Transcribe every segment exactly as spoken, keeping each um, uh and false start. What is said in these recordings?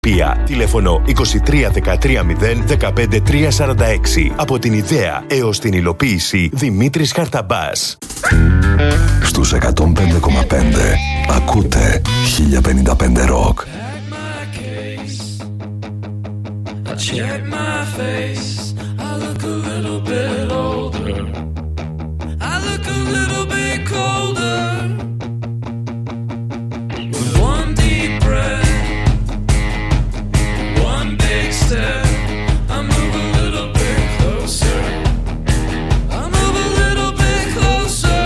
Πία. Τηλέφωνο είκοσι τρία δεκατρία μηδέν δεκαπέντε τρία σαράντα έξι. Από την ιδέα έως την υλοποίηση, Δημήτρης Χαρταμπάς. Στους εκατόν πέντε κόμμα πέντε ακούτε χίλια πενήντα πέντε Rock. I check my face, I look a little bit older, I look a little bit colder. With one deep breath, one big step, I move a little bit closer, I move a little bit closer.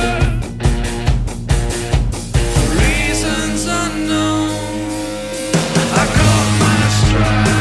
For reasons unknown, I caught my stride.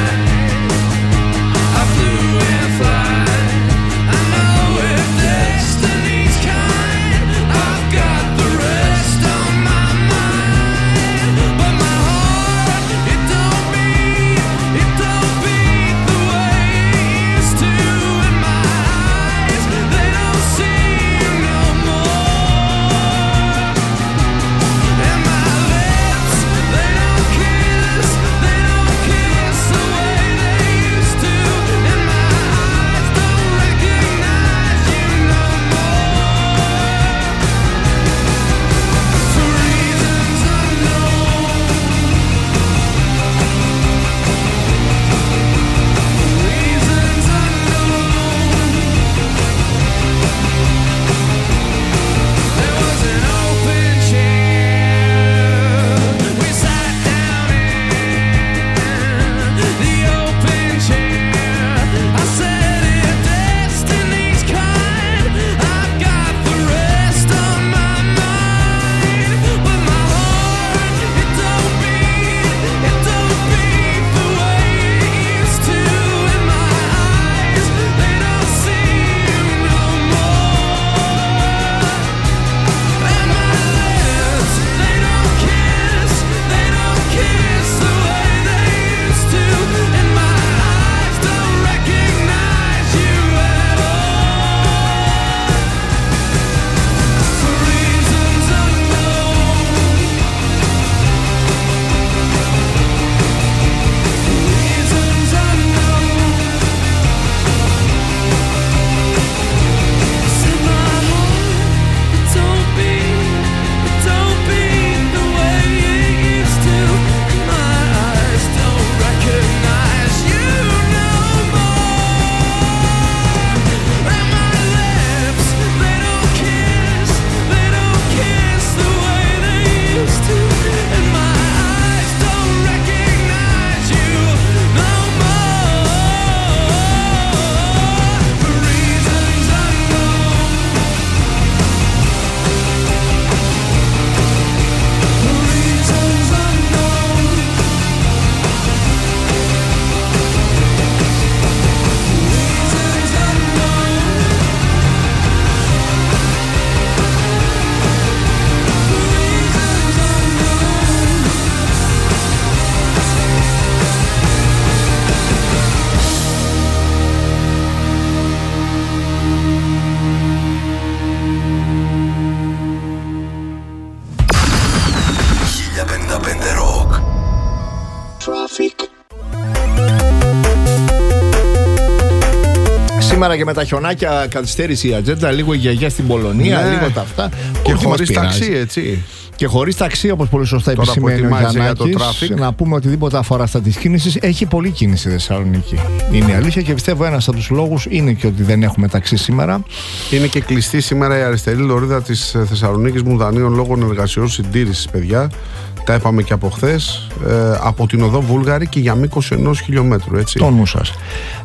Σήμερα και με τα χιονάκια καθυστέρησε η ατζέντα, λίγο η γιαγιά στην Πολωνία, ναι, λίγο τα αυτά. Και χωρίς ταξί, έτσι. Και χωρίς ταξί, όπως πολύ σωστά επισημαίνει ο Γιαννάκης. Να πούμε οτιδήποτε αφορά στα της κίνησης. Έχει πολλή κίνηση η Θεσσαλονίκη. Είναι η αλήθεια, και πιστεύω ένας από τους λόγους είναι και ότι δεν έχουμε ταξί σήμερα. Είναι και κλειστή σήμερα η αριστερή λωρίδα της Θεσσαλονίκης Μουδανίων λόγω εργασιών συντήρησης, παιδιά. Τα είπαμε και από χθες. Ε, από την οδό Βούλγαρη και για μήκος ενός χιλιόμετρου, έτσι. Το νου σας.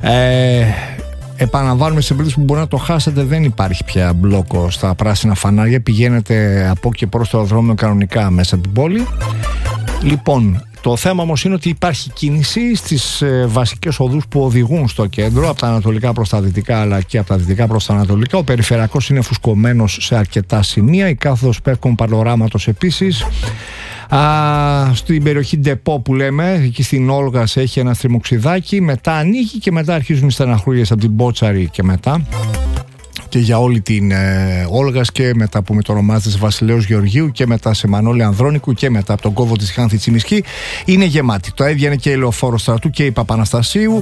Ε, επαναλαμβάνουμε σε περίπτωση που μπορεί να το χάσετε, δεν υπάρχει πια μπλόκο στα πράσινα φανάρια. Πηγαίνετε από και προς το αεροδρόμιο κανονικά μέσα από την πόλη. Λοιπόν, το θέμα όμως είναι ότι υπάρχει κίνηση στις ε, βασικές οδούς που οδηγούν στο κέντρο, από τα ανατολικά προς τα δυτικά αλλά και από τα δυτικά προς τα ανατολικά. Ο περιφερειακός είναι φουσκωμένος σε αρκετά σημεία. Η κάθοδος Πεύκων Παλοράματος επίσης. Α, στην περιοχή Ντεπό που λέμε, εκεί στην Όλγας έχει ένα στριμοξιδάκι, μετά ανοίγει και μετά αρχίζουν οι στεναχώριες από την Μπότσαρη και μετά. και για όλη την ε, Όλγας και μετά που με το ονομάζεται Βασιλέως Γεωργίου και μετά σε Μανώλη Ανδρώνικου και μετά από τον κόβο της Χάνθη Τσιμισκή είναι γεμάτη. Το έβγαινε και η Λεωφόρο Στρατού και η Παπαναστασίου.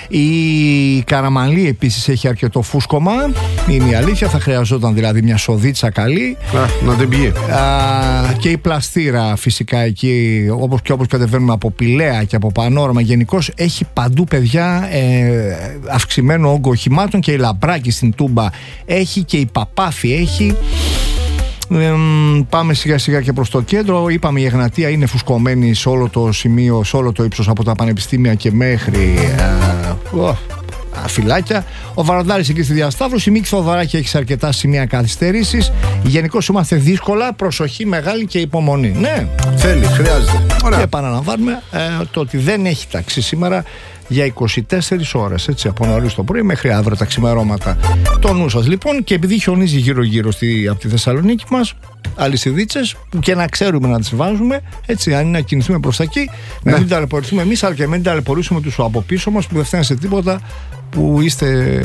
Η Καραμανλή επίσης έχει αρκετό φούσκωμα, είναι η αλήθεια, θα χρειαζόταν δηλαδή μια σοδίτσα καλή. Α, να δεν πιει. Α, και η Πλαστήρα φυσικά εκεί, όπως και όπως κατεβαίνουμε από Πηλαία και από Πανόραμα, γενικώς έχει παντού παιδιά ε, αυξημένο όγκο οχημάτων, και η Λαμπράκη στην Τούμπα έχει και η Παπάφη έχει. Ε, πάμε σιγά σιγά και προς το κέντρο. Είπαμε η Εγνατία είναι φουσκωμένη σε όλο το σημείο, σε όλο το ύψος από τα πανεπιστήμια και μέχρι ε, ε, φυλάκια. Ο Βαραντάρης εκεί στη Διασταύρωση. Η Μίκη Θοδωράκη έχει σε αρκετά σημεία καθυστερήσεις. Γενικώς είμαστε δύσκολα. Προσοχή μεγάλη και υπομονή. Ναι, θέλει, χρειάζεται. Ωραία. Και επαναλαμβάνουμε ε, το ότι δεν έχει ταξί σήμερα για είκοσι τέσσερις ώρες, έτσι, από νωρίς το πρωί μέχρι αύριο τα ξημερώματα. Το νου σας λοιπόν, και επειδή χιονίζει γύρω-γύρω στη, από τη Θεσσαλονίκη μας, αλυσιδίτσες που και να ξέρουμε να τις βάζουμε, έτσι, αν είναι να κινηθούμε προς τα εκεί, ναι. να μην ταλαιπωρηθούμε εμείς, αλλά και μην ταλαιπωρήσουμε τους από πίσω μας που δεν φταίνουν σε τίποτα, που είστε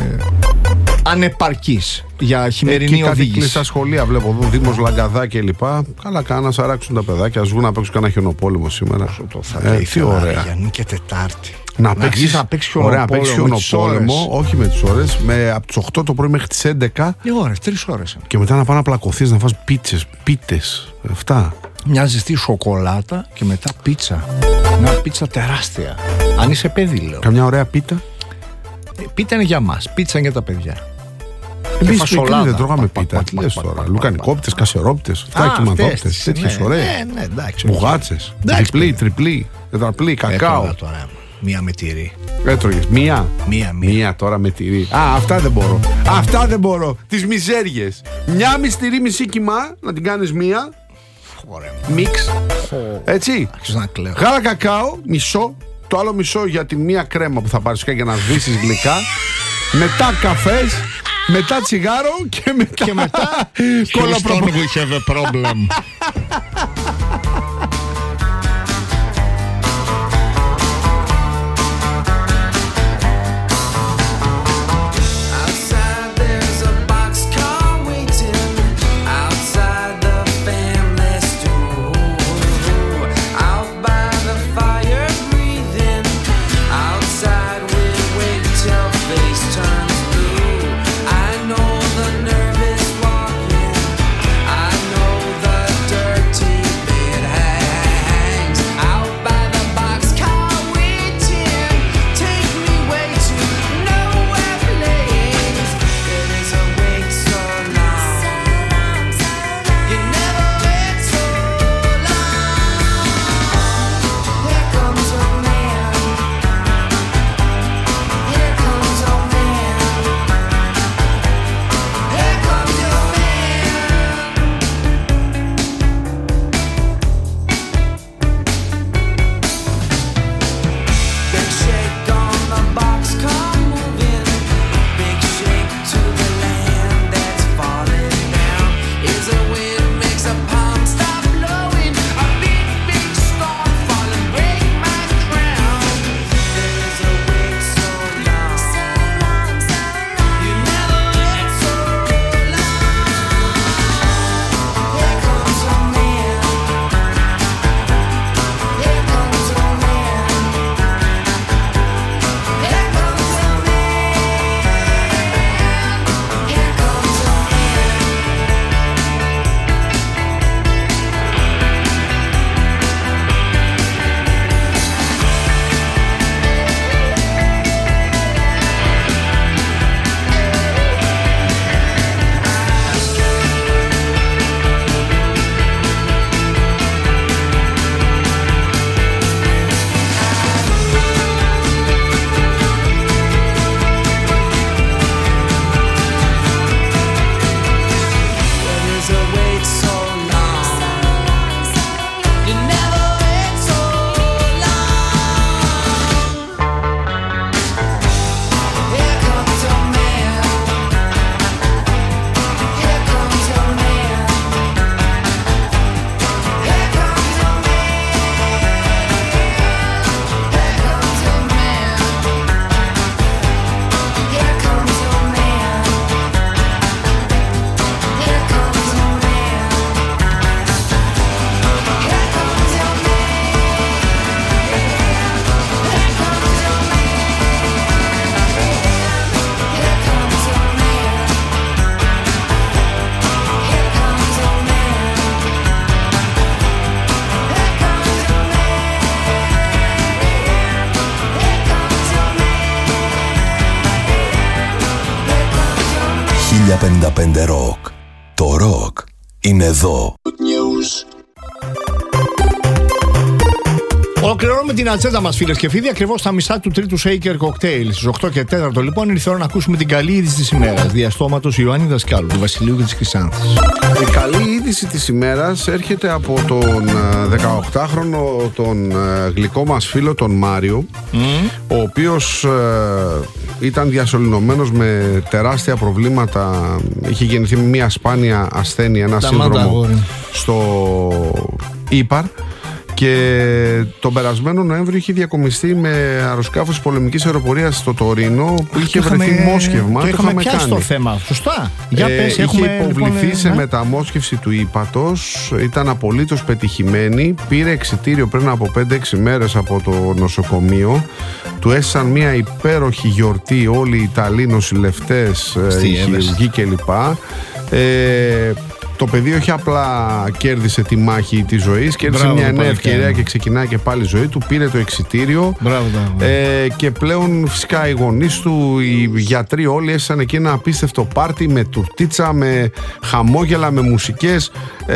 ανεπαρκείς για χειμερινή και οδήγηση. Κάτι κλειστά σχολεία βλέπω εδώ, Δήμος Λαγκαδά και λοιπά. Καλά κάνα, σαράξουν τα παιδάκια, ας βγουν να παίξουν κανένα χιονοπόλεμο σήμερα. Το θα ε, τι ωραία. Για και Τετάρτη. Να παίξεις, να παίξεις χιονοπόλεμο, όχι με τις ώρες, με, από τις οκτώ το πρωί μέχρι τις έντεκα. Δύο ώρες, τρεις ώρες. Και μετά να πάνε να πλακωθείς, να φας πίτσες, πίτες, αυτά. Μια ζεστή σοκολάτα και μετά πίτσα. Μια πίτσα τεράστια. Αν είσαι παιδί, λέω. Καμιά ωραία πίτα. Ε, πίτα είναι για μας, πίτσα είναι για τα παιδιά. Εμείς φασολάδα δεν τρώγαμε πίτα. Τι λες τώρα, λουκανικόπιτες, κασερόπιτες, φτάκιμαντόπιτες, τέτοιες ωραίες. Μπουγάτσες, διπλή, τριπλή, τετραπλή, κακάο. Μία με τυρί. Έτρωγες μία. Μία, μία. Μία τώρα με τυρί. Α, αυτά δεν μπορώ. Αυτά δεν μπορώ. Τις μιζέριες. Μια μυστηρή μισή κιμά, να την κάνεις μία. Ωραία. Μίξ. Έτσι. Γάλα κακάο, μισό. Το άλλο μισό για τη μία κρέμα που θα πάρεις για να σβήσεις γλυκά. Μετά καφές. Μετά τσιγάρο και μετά. Και μετά. Κολαπροπο... we have a problem. I know the nervous walking, I know the dirt. χίλια πενήντα πέντε Rock. Το rock είναι εδώ. Ολοκληρώνουμε την ατζέντα μας, φίλες και φίλοι, ακριβώς στα μισά του τρίτου Shaker Cocktail. Στις οκτώ και τέσσερα λοιπόν ήρθε η ώρα να ακούσουμε την καλή είδηση της ημέρας. Διαστόματος Ιωάννη Δασκάλου, του Βασιλείου και της Χρυσάνθης. Η καλή είδηση της ημέρας έρχεται από τον δεκαοκτάχρονο, τον γλυκό μας φίλο, τον Μάριο, mm. ο οποίος ε, ήταν διασωληνωμένος με τεράστια προβλήματα. Είχε γεννηθεί με μια σπάνια ασθένεια, ένα σύνδρομο στο Ήπαρ. Και τον περασμένο Νοέμβριο είχε διακομιστεί με αεροσκάφος πολεμικής αεροπορίας στο Τωρίνο, που είχε είχαμε, βρεθεί μόσχευμα. Το, το είχαμε πιάσει κάνει. Το θέμα. Σωστά. Για ε, πες, είχε έχουμε, υποβληθεί λοιπόν, σε ε, μεταμόσχευση του ύπατος. Ήταν απολύτως πετυχημένη. Πήρε εξιτήριο πριν από πέντε έξι μέρες από το νοσοκομείο. Του έσαν μια υπέροχη γιορτή όλοι οι Ιταλοί νοσηλευτές, η χειρουργοί κλπ. Ε, Το παιδί όχι απλά κέρδισε τη μάχη της ζωής, κέρδισε Μπράβο, μια νέα ευκαιρία και... και ξεκινάει και πάλι η ζωή του. Πήρε το εξιτήριο. Μπράβο, ε, και πλέον φυσικά οι γονείς του, οι γιατροί όλοι έσαν εκεί ένα απίστευτο πάρτι με τουρτίτσα, με χαμόγελα, με μουσικές. Ε,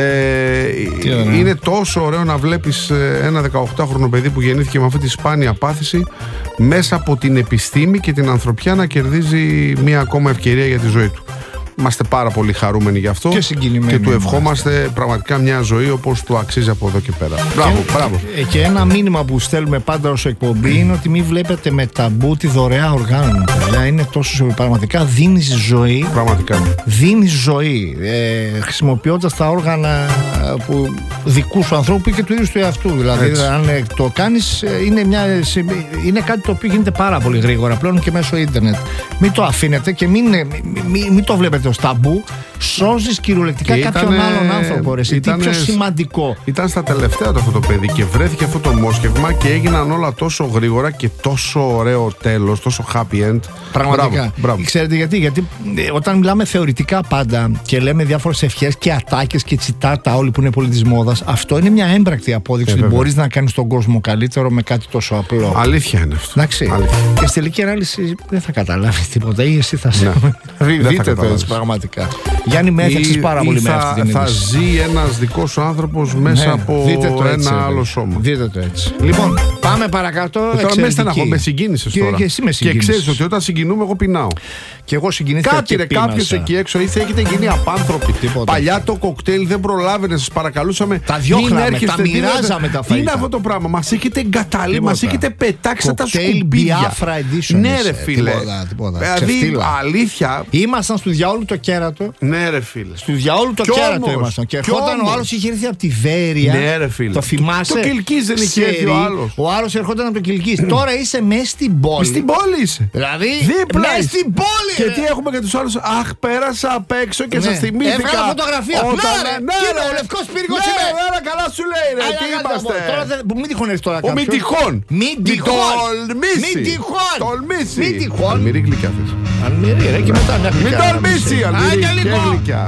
είναι τόσο ωραίο να βλέπεις ένα δεκαοκτάχρονο παιδί που γεννήθηκε με αυτή τη σπάνια πάθηση μέσα από την επιστήμη και την ανθρωπιά να κερδίζει μια ακόμα ευκαιρία για τη ζωή του. Είμαστε πάρα πολύ χαρούμενοι γι' αυτό και, και του ευχόμαστε είμαστε. πραγματικά μια ζωή όπως του αξίζει από εδώ και πέρα. Μπράβο, και, μπράβο. Και ένα μήνυμα που στέλνουμε πάντα ως εκπομπή είναι ότι μην βλέπετε με ταμπού τη δωρεά οργάνων. Είναι τόσο πραγματικά δίνεις ζωή. Πραγματικά. Δίνεις ζωή ε, χρησιμοποιώντας τα όργανα που δικού σου ανθρώπου και του ίδιου του εαυτού. Δηλαδή, Έτσι. αν το κάνεις, είναι, μια, είναι κάτι το οποίο γίνεται πάρα πολύ γρήγορα πλέον και μέσω ίντερνετ. Μην το αφήνετε και μην, μην, μην το βλέπετε ως ταμπού. Σώζεις κυριολεκτικά κάποιον άλλον άνθρωπο. Ρε, τι πιο σημαντικό. Ήταν στα τελευταία του αυτό το παιδί και βρέθηκε αυτό το μόσχευμα και έγιναν όλα τόσο γρήγορα και τόσο ωραίο τέλος, τόσο happy end. Πραγματικά. Μπράβο, μπράβο. Ξέρετε γιατί, γιατί όταν μιλάμε θεωρητικά πάντα και λέμε διάφορες ευχές και ατάκες και τσιτάτα, όλοι που είναι πολύ της μόδας, αυτό είναι μια έμπρακτη απόδειξη ε, ότι μπορείς να κάνεις τον κόσμο καλύτερο με κάτι τόσο απλό. Αλήθεια είναι αυτό. Εντάξει. Αλήθεια. Και στη τελική ανάλυση δεν θα καταλάβεις τίποτα ή εσύ θα σε. Ναι. Δείτε το έτσι πραγματικά. Γιάννη, με έφτιαξες πάρα πολύ θα, με αυτή την θα είδηση. ζει ένας δικός σου άνθρωπος μέσα ναι, από ένα έτσι, άλλο σώμα. Δείτε το έτσι. Λοιπόν, πάμε παρακάτω. Τώρα με στεναχώ, με συγκίνησες και, τώρα. Και, εσύ με και ξέρεις ότι όταν συγκινούμε, εγώ πεινάω. Και εγώ συγκινήθηκα. Κάτι ρε, κάποιος εκεί έξω ήρθε, έχετε γίνει απάνθρωποι. Τίποτα. Παλιά το κοκτέιλ δεν προλάβαινε, σας παρακαλούσαμε. Τα διώχναμε, τα μοιράζαμε τα φαγητά. Τι είναι αυτό το πράγμα, μας έχετε εγκαταλείψει, μας έχετε πετάξει τα σκουμπίδια. Biafra Edition. Ναι, ρε φίλε. Δηλαδή, αλήθεια. Ήμασταν στο διαόλου το κέρατο. Ναι, ρε φίλε. Στο διαόλου το κέρατο ήμασταν. Και ερχόταν ο άλλος, είχε έρθει από τη Βέρεια. Ναι, ρε φίλε. Το θυμάσαι. Το Κιλκής δεν είχε έρθει ο άλλος. Ο άλλος ερχόταν από το Κιλκής. Τώρα είσαι μέσα στην πόλη. Στην πόλη είσαι. Δηλαδή, μέσα στην πόλη. Και τι έχουμε και τους άλλους. Αχ, πέρασα απ' έξω και σας θυμήθηκα. Έβγαλα φωτογραφία. Ναι, ρε, ο λευκός πύργος είμαι. Ναι, καλά σου λέει, ρε. Τι είμαστε. Μην τυχόν έρθει τώρα κάποιος. Μην τυχόν. Μην τυχόν. Τολμήσει. Μην τυχόν. Τολμήσει. Μην τυχόν. Αλμυρή γλυκιά θες. Αλμυρή, ρε, και μετά μια Μην τολμήσει, αλμυρή και γλυκιά.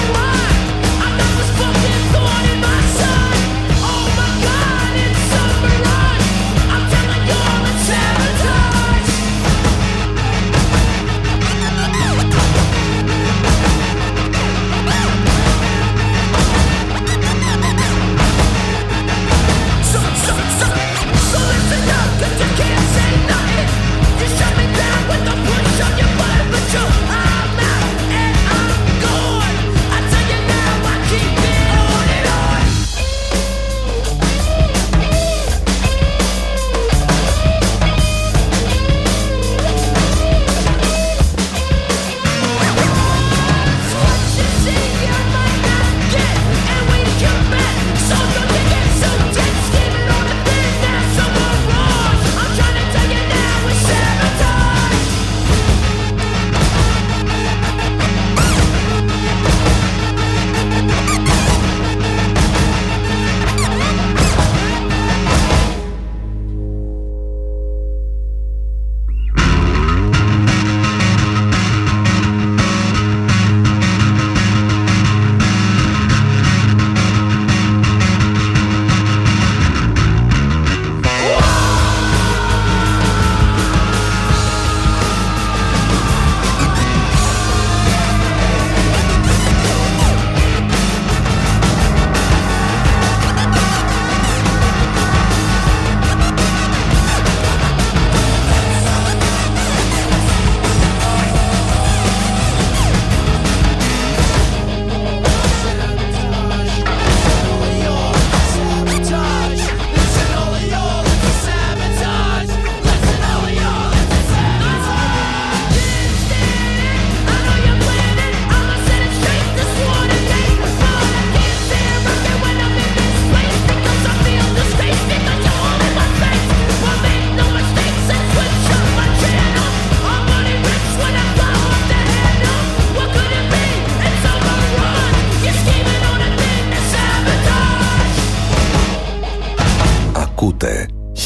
Summer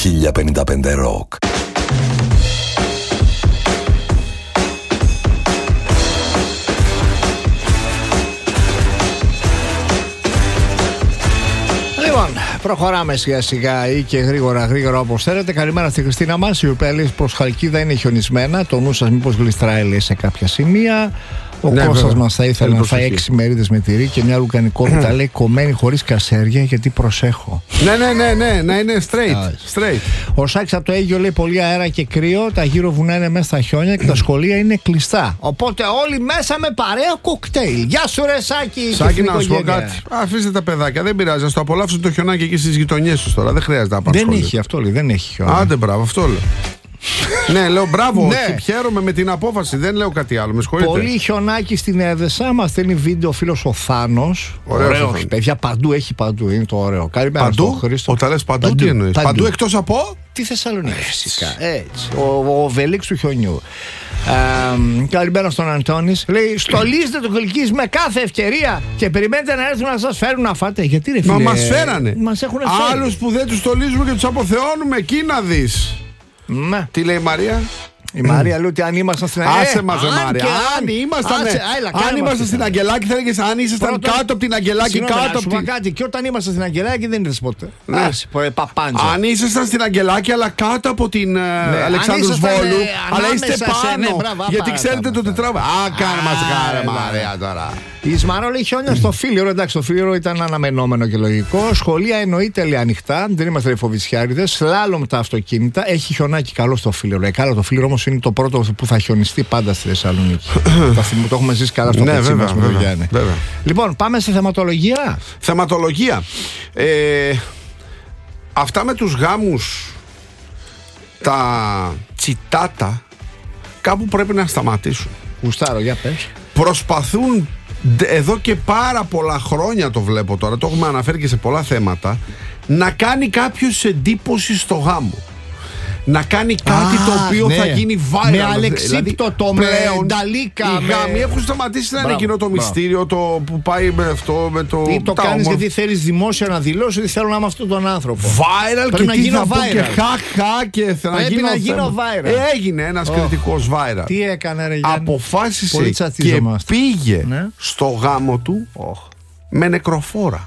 χίλια πενήντα πέντε Rock. Λοιπόν, προχωράμε σιγά σιγά ή και γρήγορα γρήγορα όπως θέλετε. Καλημέρα στη Χριστίνα μας, η οποία λέει προς Χαλκίδα είναι χιονισμένα. Το νου σας μήπως γλιστράει, λέει, σε κάποια σημεία. Ο ναι, Κώστας μας θα ήθελε να φάει έξι μερίδες με τυρί και μια λουκανικότητα, λέει, κομμένη χωρίς κασέρια, γιατί προσέχω. Ναι, ναι, ναι, ναι, να είναι straight. straight. Ο Σάκης από το Αίγιο λέει πολύ αέρα και κρύο. Τα γύρω βουνά είναι μέσα στα χιόνια και τα σχολεία είναι κλειστά. Οπότε όλοι μέσα με παρέα κοκτέιλ. Γεια σου, ρε Σάκη. Σάκη, να σου πω κάτι. Αφήστε τα παιδάκια, δεν πειράζει. Να το απολαύσουν το χιονάκι εκεί στις γειτονιές τους τώρα. Δεν χρειάζεται να πάρουν. Δεν έχει αυτό, λέει, δεν έχει χιόνια. Άντε, μπράβο, αυτό λέω. Ναι, λέω μπράβο, ναι. Χαίρομαι με την απόφαση, δεν λέω κάτι άλλο. Με συγχωρείτε. Πολύ χιονάκι στην Έδεσα, μας στέλνει βίντεο ο φίλος ο Θάνος. Ωραίος, παιδιά, παντού έχει παντού, είναι το ωραίο. Καλημέρα παντού, όταν λες παντού, παντού, τι εννοείς? Παντού, παντού εκτός από τη Θεσσαλονίκη, φυσικά. Έτσι, ο, ο Βελίξ του χιονιού. Ε, καλημέρα στον Αντώνη. Λέει: στολίζετε το Γλυκής με κάθε ευκαιρία και περιμένετε να έρθουν να σας φέρουν να φάτε. Γιατί ρε φίλε? Μα μας φέρανε. Μας έχουν φέρει. Άλλους που δεν τους στολίζουμε και τους αποθεώνουμε, εκεί να δεις. Ναι. Τι λέει η Μαρία? Η Μαρία λέει ότι αν ήμασταν στην Αγγελάκη. Άσε μας, Μαρία. Αν ήμασταν, άσε, έλα, αν ήμασταν στην Αγγελάκη, θα έλεγες αν ήσασταν Πρώτον, κάτω από την Αγγελάκη. Συγνώμη, κάτω από την. Κάτι. Και όταν ήμασταν στην Αγγελάκη δεν ήρθες ποτέ. Ναι. Άσε, παπάντζα. Αν ήσασταν στην Αγγελάκη, αλλά κάτω από την ναι. Αλεξάνδρου Βόλου, ε, αλλά είστε πάνω. Ναι, μπράβο, γιατί ξέρετε το τετράβα. Α, κάνε μας χάρη, Μαρία τώρα. Η Ισμαρό λέει χιόνια στο Φίλιρο. Εντάξει, το Φίλιρο ήταν αναμενόμενο και λογικό. Σχολεία εννοείται, λέει, ανοιχτά. Δεν είμαστε φοβισιάριδες. Σλάλομ τα αυτοκίνητα. Έχει χιονάκι καλό στο Φίλιρο. Ε, καλά, το Φίλιρο όμως είναι το πρώτο που θα χιονιστεί πάντα στη Θεσσαλονίκη. Το έχουμε ζήσει καλά στο πετσί μας με τον Γιάννη. Λοιπόν, πάμε σε θεματολογία. Θεματολογία. Ε, αυτά με τους γάμους, τα τσιτάτα, κάπου πρέπει να σταματήσουν. Γουστάρω, για πες. Προσπαθούν εδώ και πάρα πολλά χρόνια, το βλέπω τώρα, το έχουμε αναφέρει και σε πολλά θέματα, να κάνει κάποιος εντύπωση στο γάμο. Να κάνει κάτι Α, το οποίο ναι. θα γίνει viral. Με αλεξίπτωτο, δηλαδή, με νταλίκα. Οι με... γάμοι έχουν σταματήσει να είναι εκείνο το μυστήριο, το που πάει με αυτό, με το. Τι το κάνεις γιατί θέλεις δημόσια να δηλώσεις ότι θέλω να είμαι αυτόν τον άνθρωπο. Viral. Πρέπει και να γίνω viral. Και χαχα και θα Πρέπει γίνω, να γίνω viral. Ε, έγινε ένας oh. κριτικός viral. Τι έκανε, ρε Γιάννη? Αποφάσισε και πήγε ναι. στο γάμο του oh. με νεκροφόρα.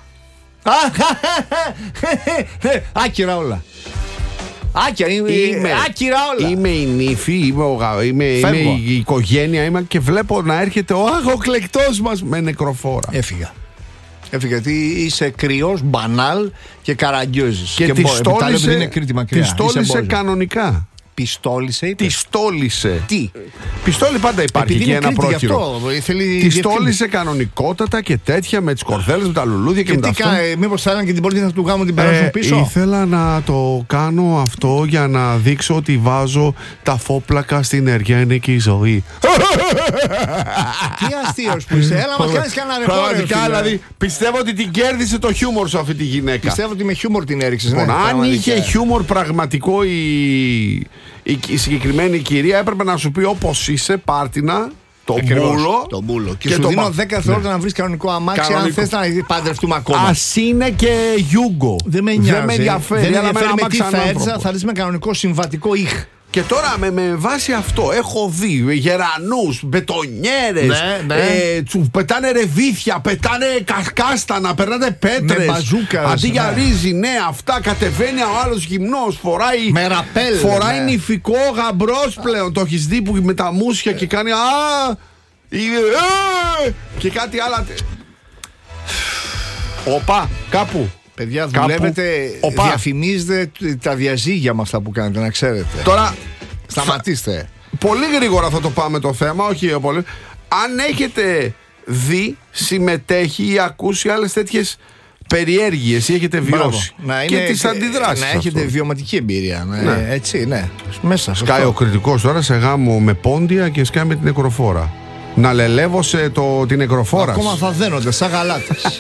Άκυρα όλα. Άκυρα, είμαι, είμαι, άκυρα όλα. Είμαι η νύφη, είμαι, ο, είμαι, είμαι η οικογένεια είμαι και βλέπω να έρχεται ο αγοκλεκτός μας με νεκροφόρα. Έφυγα. Έφυγα γιατί είσαι κρυός, μπανάλ και καραγκιόζης. Και, και τη στόλισε, τη στόλισε κανονικά. Πιστόλισε ή Τη στόλισε. Τι? Πιστόλι πάντα υπάρχει και ένα πρόχειρο. Θέλει τη στόλισε κανονικότατα και τέτοια με τις κορδέλες, με τα λουλούδια και, και με τα αυτά. Μήπως θέλανε και την πόρτα του γάμου την περάσουν ε, πίσω. Ήθελα να το κάνω αυτό για να δείξω ότι βάζω τα φόπλακα στην εργένικη ζωή. Τι αστείος που είσαι. Έλα μας κάνεις κανένα ρεπόρτερ. Δηλαδή πιστεύω ότι την κέρδισε το χιούμορ σου αυτή τη γυναίκα. Πιστεύω ότι με χιούμορ την έριξες. Λοιπόν, αν είχε χιούμορ πραγματικό η η συγκεκριμένη κυρία έπρεπε να σου πει όπως είσαι, πάρτινα, το μπούλο. Το μπούλο. Και, και σου το δίνω δέκα δευτερόλεπτα ναι. να βρεις κανονικό αμάξι κανονικό. Αν θες να παντρευτούμε ακόμα. Ας είναι και γιούγκο. Δεν με νοιάζει. Δεν με ενδιαφέρει. Δεν με ενδιαφέρει με τι θα έρθει. Θα δεις με κανονικό συμβατικό ήχ. Και τώρα με, με βάση αυτό έχω δει γερανούς, μπετονιέρες, ναι, ναι. Ε, του πετάνε ρεβίθια, πετάνε κασκάστανα, περνάνε πέτρες. Μπαζούκα, αντί για ρύζι, ναι, αυτά κατεβαίνει ο άλλος γυμνός, φοράει, με ραπέλ, φοράει ναι. νηφικό γαμπρός πλέον. Το έχεις δει που με τα μουσια και κάνει α, ε, ε, και κάτι άλλα. Όπα, κάπου. Παιδιά, δουλεύετε, Οπα. διαφημίζετε τα διαζύγια μας αυτά που κάνετε, να ξέρετε. Τώρα, σταματήστε. Θα... Πολύ γρήγορα θα το πάμε το θέμα, όχι πολύ. Αν έχετε δει, συμμετέχει ή ακούσει άλλες τέτοιες περιέργειες ή έχετε βιώσει να και είναι, τις αντιδράσεις. Να έχετε αυτό. Βιωματική εμπειρία. Ναι, ναι. Έτσι, ναι. Μέσα. Σκάει ο κριτικός τώρα σε γάμο με πόντια και σκάει με την νεκροφόρα. Να λελεύωσε το, την νεκροφόρα. Ακόμα θα δένονται σαν γαλάτες.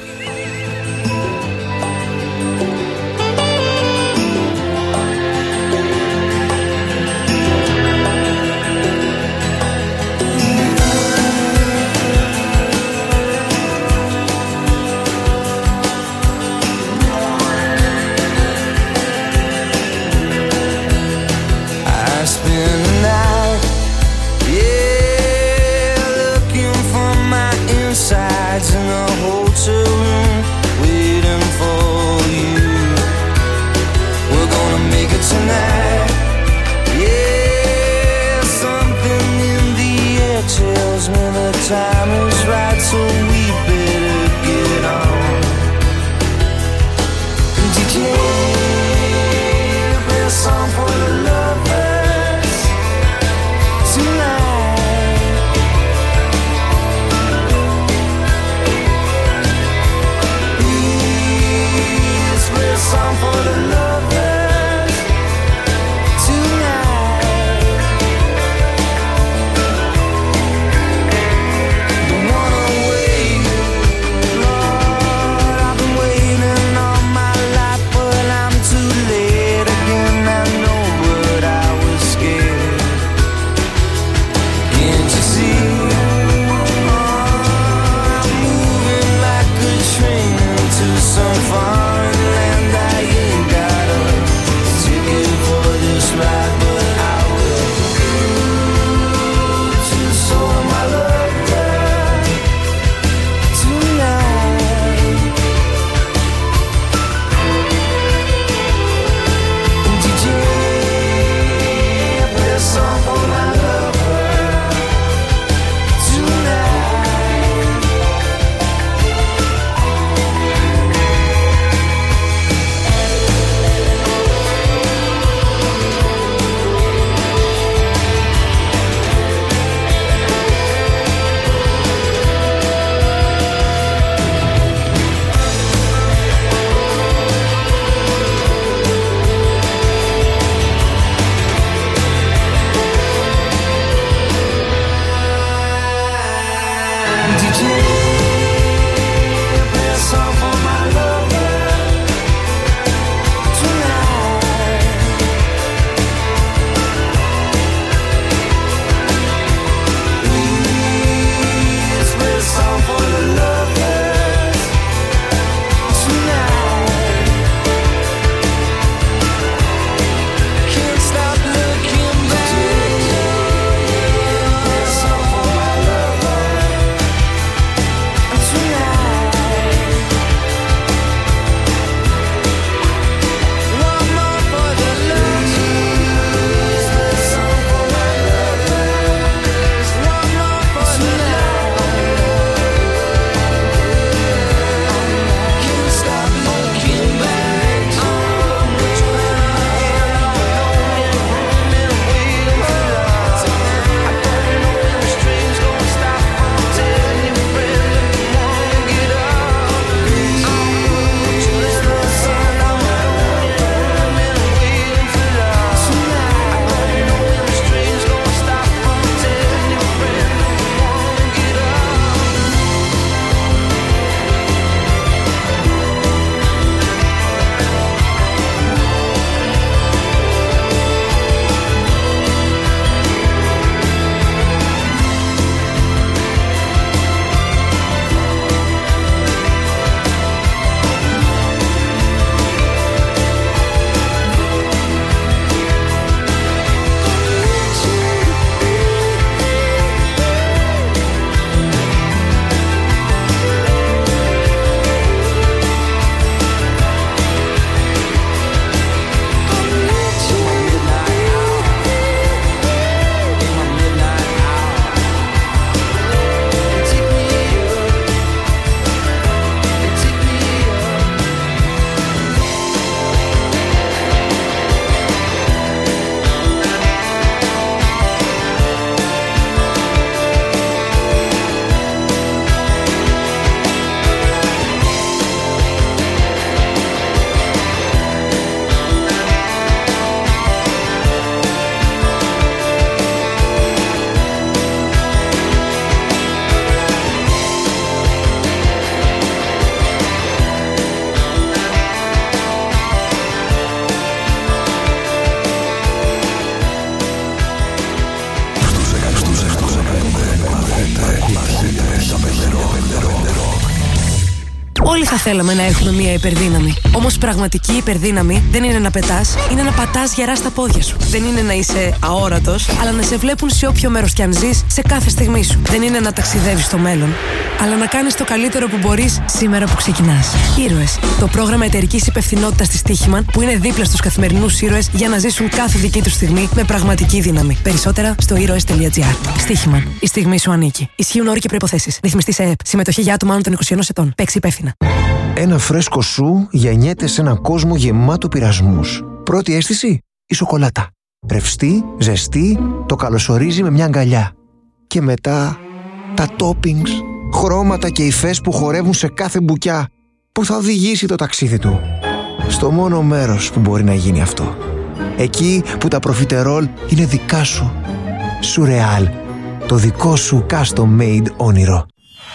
Όλοι θα θέλαμε να έχουμε μια υπερδύναμη. Όμως πραγματική υπερδύναμη δεν είναι να πετάς, είναι να πατάς γερά στα πόδια σου. Δεν είναι να είσαι αόρατος, αλλά να σε βλέπουν σε όποιο μέρος κι αν ζεις, σε κάθε στιγμή σου. Δεν είναι να ταξιδεύεις στο μέλλον, αλλά να κάνεις το καλύτερο που μπορείς σήμερα που ξεκινάς. Ήρωες. Το πρόγραμμα εταιρικής υπευθυνότητας της Στίχημαν, που είναι δίπλα στους καθημερινούς ήρωες για να ζήσουν κάθε δική τους στιγμή με πραγματική δύναμη. Περισσότερα στο ήρωες τελεία τζι άρ. Στίχημαν. Η στιγμή σου ανήκει. Ισχύουν όροι και προϋποθέσεις. Ρυθμιστή σε ΕΕΠ. Συμμετοχή για άτομα άνω των είκοσι ενός ετών. Παίξει υπεύθυνα. Ένα φρέσκο σου γεννιέται σε έναν κόσμο γεμάτο πειρασμούς. Πρώτη αίσθηση, η σοκολάτα. Ρευστή, ζεστή, το καλωσορίζει με μια αγκαλιά. Και μετά, τα toppings, χρώματα και υφές που χορεύουν σε κάθε μπουκιά, που θα οδηγήσει το ταξίδι του στο μόνο μέρος που μπορεί να γίνει αυτό. Εκεί που τα προφιτερόλ είναι δικά σου. Σουρεάλ, το δικό σου custom made όνειρο.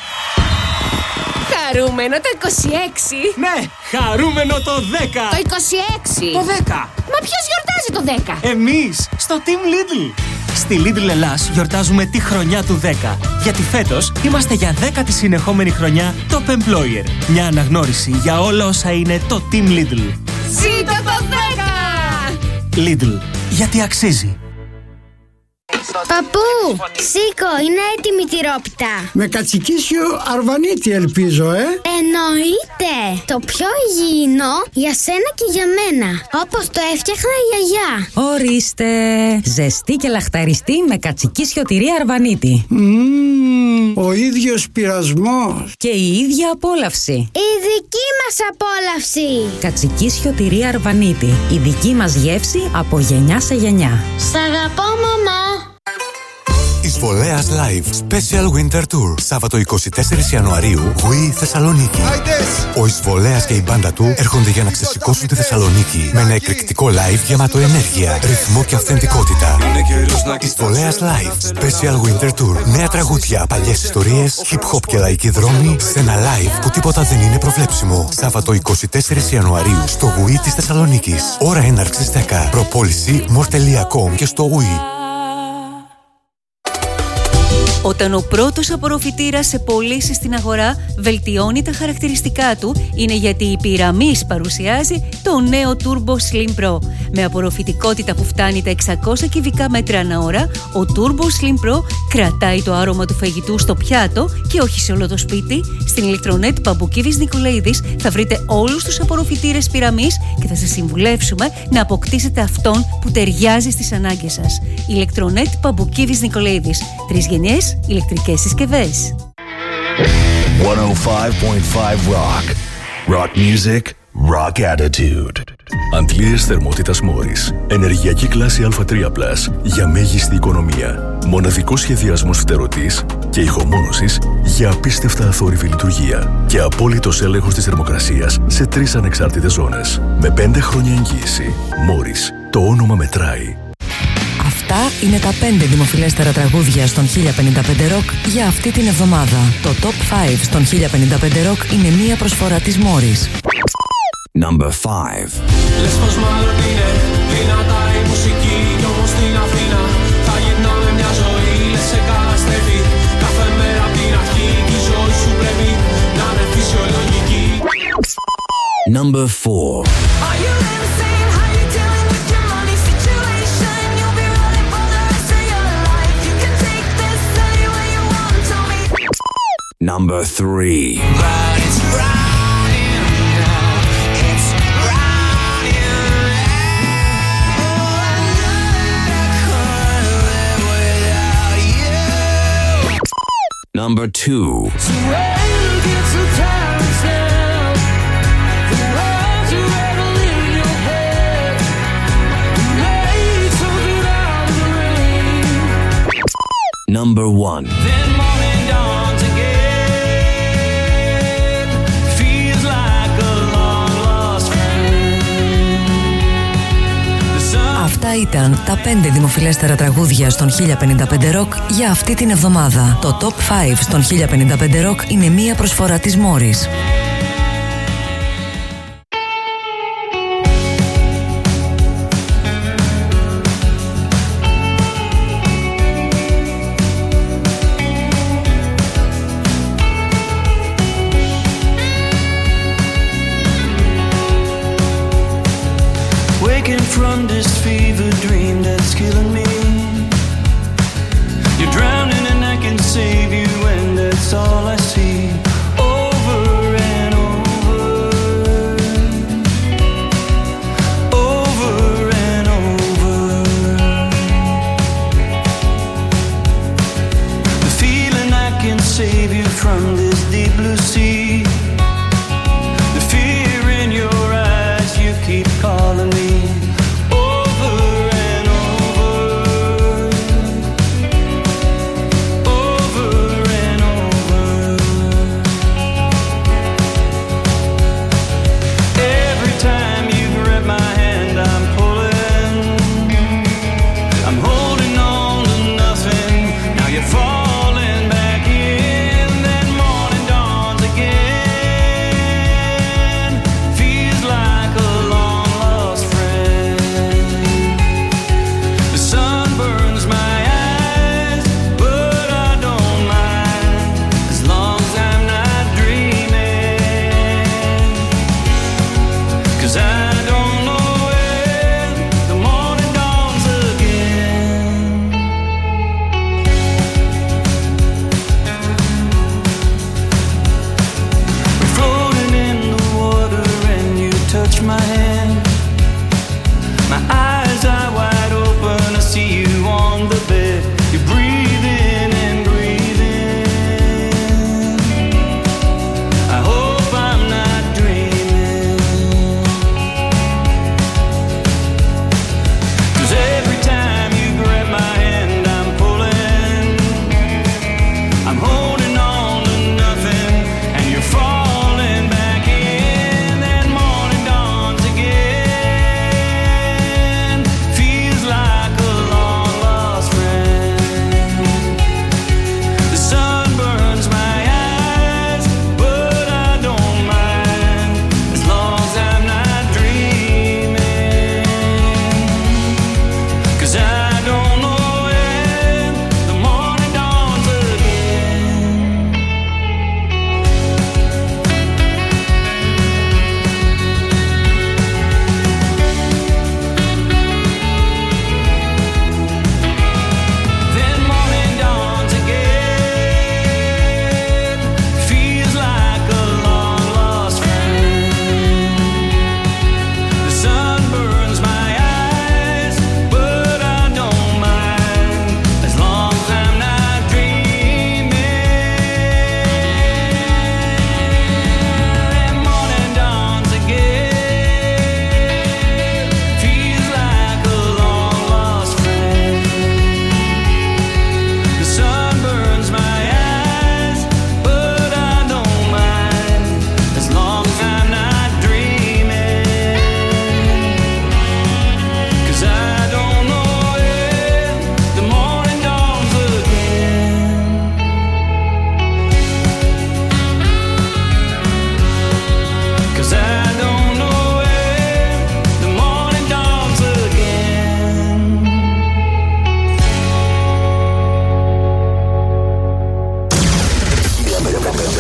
Χαρούμενο το είκοσι έξι. Ναι, χαρούμενο το δέκα. Το είκοσι έξι. Το δέκα. Μα ποιος γιορτάζει το δέκα? Εμείς, στο Team Lidl. Στη Lidl Ελλάς γιορτάζουμε τη χρονιά του δέκα. Γιατί φέτος είμαστε για δέκατη συνεχόμενη χρονιά Top Employer. Μια αναγνώριση για όλα όσα είναι το Team Lidl. Ζήτω το δέκα! Lidl, γιατί αξίζει. Παππού, σήκω, είναι έτοιμη η τυρόπιτα. Με κατσικίσιο αρβανίτη ελπίζω, ε. Εννοείται. Το πιο υγιεινό για σένα και για μένα. Όπως το έφτιαχνα η γιαγιά. Ορίστε. Ζεστή και λαχταριστή με κατσικίσιο τυρί αρβανίτη. Mm, ο ίδιος πειρασμός. Και η ίδια απόλαυση. Η δική μας απόλαυση. Κατσικίσιο τυρί αρβανίτη. Η δική μας γεύση από γενιά σε γενιά. Σ' αγαπώ, μαμά. Εισβολέας Live Special Winter Tour. Σάββατο εικοστή τέταρτη Ιανουαρίου, Wii Θεσσαλονίκη. Ο Εισβολέας και η μπάντα του έρχονται για να ξεσηκώσουν τη Θεσσαλονίκη με ένα εκρηκτικό live γεμάτο ενέργεια, ρυθμό και αυθεντικότητα. Εισβολέας Live Special Winter Tour. Νέα τραγούδια, παλιές ιστορίες, hip hop και λαϊκή δρόμη σε ένα live που τίποτα δεν είναι προβλέψιμο. Σάββατο εικοστή τέταρτη Ιανουαρίου στο Wii της Θεσσαλονίκης. Ώρα έναρξης δέκα. Προπόληση μορ τελεία κομ και στο Wii. Όταν ο πρώτος απορροφητήρας σε πωλήσεις στην αγορά βελτιώνει τα χαρακτηριστικά του, είναι γιατί η Pyramis παρουσιάζει το νέο Turbo Slim Pro. Με απορροφητικότητα που φτάνει τα εξακόσια κυβικά μέτρα ανά ώρα, ο Turbo Slim Pro κρατάει το άρωμα του φαγητού στο πιάτο και όχι σε όλο το σπίτι. Στην ηλεκτρονέτ Παμπουκίδης Νικολαίδης θα βρείτε όλους τους απορροφητήρες Pyramis και θα σας συμβουλεύσουμε να αποκτήσετε αυτόν που ταιριάζει στις ανάγκες σας. Ηλεκτρονέτ Παμπουκίδης Νικολαίδης. Τρεις γενιές, ηλεκτρικές συσκευές. εκατόν πέντε κόμμα πέντε Rock. Rock music, rock attitude. Αντλίες θερμότητας Μόρις. Ενεργειακή κλάση Α τρία πλας για μέγιστη οικονομία. Μοναδικός σχεδιασμός φτερωτής και ηχομόνωσης για απίστευτα αθόρυβη λειτουργία. Και απόλυτος έλεγχος της θερμοκρασίας σε τρεις ανεξάρτητες ζώνες. Με πέντε χρόνια εγγύηση. Μόρις. Το όνομα μετράει. Αυτά είναι τα πέντε δημοφιλέστερα τραγούδια στον χίλια πενήντα πέντε Rock για αυτή την εβδομάδα. Το Top πέντε στον χίλια πενήντα πέντε Rock είναι μία προσφορά της Μόρις. Number five. Λες πως μάλλον είναι δυνατά η μουσική κι όμως στην Αθήνα θα γυρνάμε μια ζωή, λες σε καταστρέφει κάθε μέρα απ' την αρχή κι η ζωή σου πρέπει να είναι φυσιολογική. Number four. Number three. Number two. Number one. Αυτά ήταν τα πέντε δημοφιλέστερα τραγούδια στον χίλια πενήντα πέντε Rock για αυτή την εβδομάδα. Το Top πέντε στον χίλια πενήντα πέντε Rock είναι μία προσφορά της Μόρις. From this fever dream that's killing me, you're drowning and I can save you, and that's all I see. Over and over, over and over. The feeling I can save you from this deep blue sea. The fear in your eyes, you keep calling me.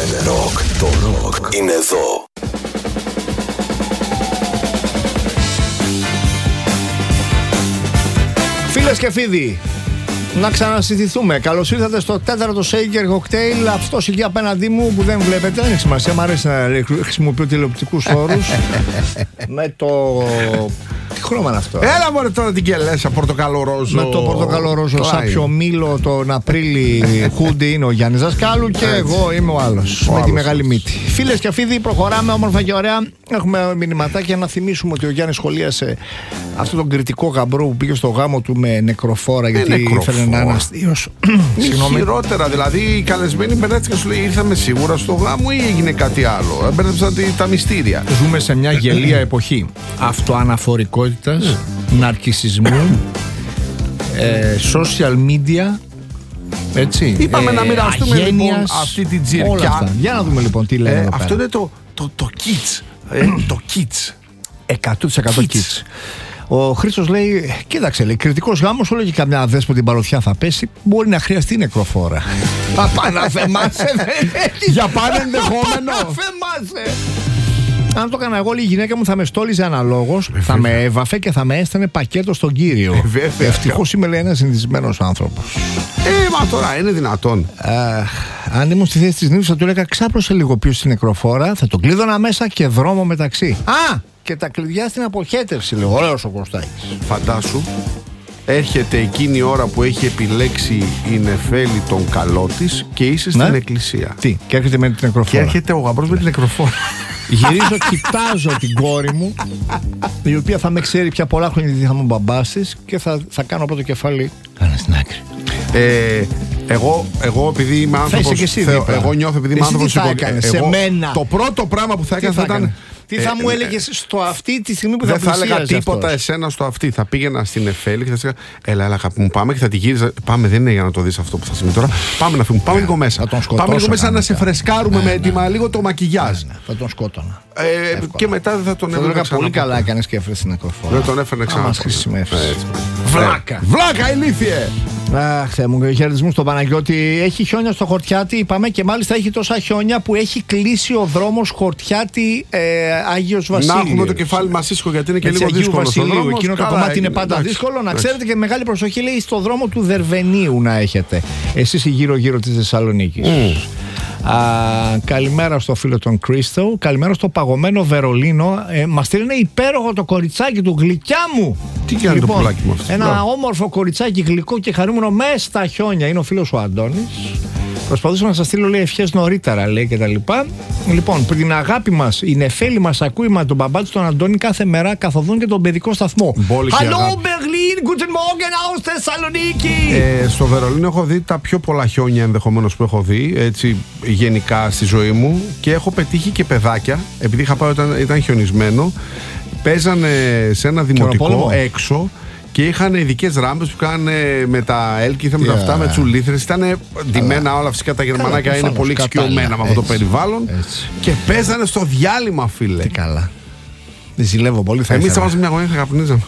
πέντε Rock. Το rock είναι εδώ. Φίλες και φίλοι, να ξανασυζητηθούμε. Καλώς ήρθατε στο τέταρτο Shaker Cocktail. Αυτός εκεί απέναντί μου που δεν βλέπετε, δεν έχει σημασία. Μ' αρέσει να χρησιμοποιώ τηλεοπτικούς όρους. Με το. Τι χρώμα είναι αυτό? Έλα μωρέ τώρα την κελέσα, πορτοκαλό ρόζο. Με το πορτοκαλό ρόζο σάπιο μήλο τον Απρίλη χούντι είναι ο Γιάννης Δασκάλου και έτσι. Εγώ είμαι ο άλλος ο με άλλος. Τη μεγάλη μύτη. Φίλες και φίλοι, προχωράμε όμορφα και ωραία. Έχουμε μηνυματάκια να θυμίσουμε ότι ο Γιάννης σχολίασε αυτόν τον κριτικό γαμπρό που πήγε στο γάμο του με νεκροφόρα γιατί ήθελε να είναι αστείος. Χειρότερα, δηλαδή οι καλεσμένοι μπερδεύτηκαν και σου λέει ήρθαμε σίγουρα στο γάμο ή έγινε κάτι άλλο. Μπέρδεψαν τα μυστήρια. Ζούμε σε μια γελία εποχή αυτοαναφορικότητας, ναρκισσισμού, ε, social media. Έτσι. Είπαμε ε, να μοιραστούμε αγένειας, λοιπόν αυτή την τζιρκιά. Για να δούμε λοιπόν τι λένε. Ε, αυτό είναι το, το, το kids. Ε, το kids. εκατό τοις εκατό kids. Ο Χρήστος λέει, κοίταξε, λέει, κριτικός γάμος, όλο και καμιά δέσποτη μπαλωθιά θα πέσει, μπορεί να χρειαστεί νεκροφόρα. Παναθεμάσαι, για πάντα ενδεχόμενο. Παναθεμάσαι. Αν το έκανα εγώ, η γυναίκα μου θα με στόλιζε αναλόγως, θα με έβαφε και θα με έστελνε πακέτο στον κύριο. Ευτυχώς είμαι, λέει, ένας συνηθισμένος άνθρωπος. Ε, μα τώρα είναι δυνατόν. Ε, αν ήμουν στη θέση της Νύφης θα του έλεγα ξάπλωσε λίγο πιο στην νεκροφόρα, θα τον κλείδωνα μέσα και δρόμο μεταξύ. Α! Και τα κλειδιά στην αποχέτευση, λέει. Ωραίος ο Κωστάκης. Φαντάσου, έρχεται εκείνη η ώρα που έχει επιλέξει η Νεφέλη τον καλό της και είσαι στην ναι. εκκλησία. Τι, και έρχεται με την νεκροφόρα. Και έρχεται ο γαμπρός με την νεκροφόρα. Γυρίζω, κοιτάζω την κόρη μου, η οποία θα με ξέρει πια πολλά χρόνια γιατί θα είμαι μπαμπάς της και θα, θα κάνω από το κεφάλι. Κάνε στην άκρη. Ε, εγώ, εγώ επειδή είμαι άνθρωπος. Εγώ νιώθω επειδή είμαι άνθρωπος. Τι θα έκανες σε μένα? Το πρώτο πράγμα που θα έκανα θα ήταν. Τι θα ε, μου έλεγες στο αυτή τη στιγμή που θα πλησίαζε? Δεν θα έλεγα τίποτα αυτός. Εσένα στο αυτή. Θα πήγαινα στην Εφέλη και θα έλεγα έλα, έλα, αγάπη μου, πάμε και θα τη γύριζα. Πάμε, δεν είναι για να το δεις αυτό που θα συμβεί τώρα. Πάμε να φύγουμε. Πάμε λίγο μέσα. Πάμε λίγο μέσα να σε φρεσκάρουμε με έτοιμα λίγο το μακιγιάζ. Θα τον σκότωνα. Και μετά δεν θα τον έφερε. Θα πολύ καλά έκανες και έφερε στην νεκροφόρα. Δεν τον έφερε ξανά. Μας χρησιμεύσει. Βλάκα. Βλάκα, ηλίθιε. Αχ, Θεέ μου, χαιρετισμού στον Παναγιώτη. Έχει χιόνια στο Χορτιάτι, είπαμε, και μάλιστα έχει τόσα χιόνια που έχει κλείσει ο δρόμος Χορτιάτι ε, Άγιος Βασίλειος. Να έχουμε το κεφάλι μας ήσυχο γιατί είναι και έτσι, λίγο δύσκολο. Βασιλείου, εκείνο το κομμάτι είναι πάντα εντάξει, δύσκολο. Να ξέρετε και μεγάλη προσοχή, λέει, στο δρόμο του Δερβενίου να έχετε. Εσείς γύρω-γύρω της Θεσσαλονίκης. Mm. Α, καλημέρα στο φίλο τον Κρίστο. Καλημέρα στο παγωμένο Βερολίνο. ε, Μας στείλανε υπέροχο το κοριτσάκι του, γλυκιά μου. Τι κάνει λοιπόν, το πουλάκι μου αυτό? Ένα Λά. όμορφο κοριτσάκι γλυκό και χαρούμενο μέσα στα χιόνια. Είναι ο φίλος ο Αντώνης. Προσπαθούσα να σας στείλω, λέει, ευχές νωρίτερα, λέει, και τα λοιπά. Λοιπόν, πριν την αγάπη μας, η Νεφέλη μας ακούει με τον μπαμπά του τον Αντώνη κάθε μέρα καθοδόν και τον παιδικό σταθμό. Hallo Berlin, guten Morgen aus Thessaloniki. Ε, στο Βερολίνο έχω δει τα πιο πολλά χιόνια ενδεχομένως που έχω δει, έτσι γενικά στη ζωή μου, και έχω πετύχει και παιδάκια, επειδή είχα πάει όταν ήταν χιονισμένο. Παίζανε σε ένα δημοτικό έξω και είχαν ειδικές ράμπες που κάνανε με τα έλκυθα, με yeah. τα αυτά, με τσουλήθρες. Ήταν ντυμένα όλα, φυσικά τα γερμανάκια είναι πολύ εξοικειωμένα με αυτό το περιβάλλον. Έτσι. Και παίζανε στο διάλειμμα, φίλε. Τι καλά. Δεν ζηλεύω πολύ. Εμείς θα βάζουμε μια γωνία και θα καπνίζαμε.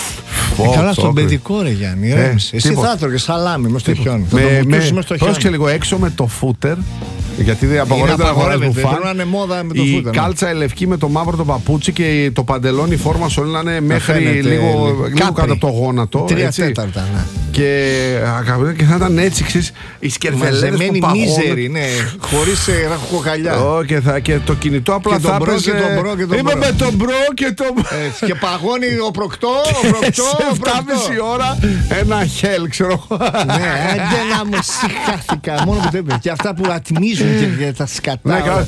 Ε, καλά στον παιδικό, ρε Γιάννη. Ε, Εσύ θα έτρωγες σαλάμι μες στο χιόνι. Πρόσεχε λίγο έξω με το φούτερ. Γιατί δεν απαγορεύεται να φοράς μπουφάν. Η κάλτσα η λευκή με το μαύρο το παπούτσι και το παντελόνι, η φόρμα σου όλα είναι μέχρι λίγο, λίγο κάτω από το γόνατο. Τρία τέταρτα, ναι. Και, και θα ήταν έτσι, ξέρεις, οι σκερβελέδες που παγώνουν. Μίζερη, ναι, χωρίς ραχοκοκαλιά. Oh, και, και το κινητό απλά θα έπαιζε. Είμαι με τον μπρο και τον... Και παγώνει ο προκτό, ο προκτό, ο εφτάμιση ώρα ένα χέλ, ξέρω. Ναι, δεν να μου συχάθηκα, μόνο που το είπε. Και αυτά που ατιμίζουν και τα σκατά.